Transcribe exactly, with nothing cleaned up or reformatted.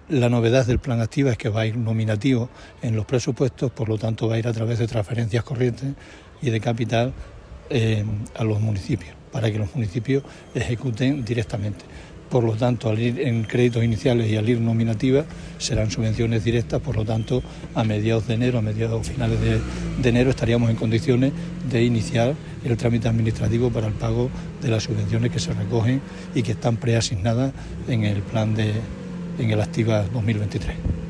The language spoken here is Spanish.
La novedad del Plan Activa es que va a ir nominativo en los presupuestos, por lo tanto va a ir a través de transferencias corrientes y de capital eh, a los municipios, para que los municipios ejecuten directamente. Por lo tanto, al ir en créditos iniciales y al ir nominativas, serán subvenciones directas, por lo tanto, a mediados de enero, a mediados finales de, de enero, estaríamos en condiciones de iniciar el trámite administrativo para el pago de las subvenciones que se recogen y que están preasignadas en el plan de, en el Activa dos mil veintitrés.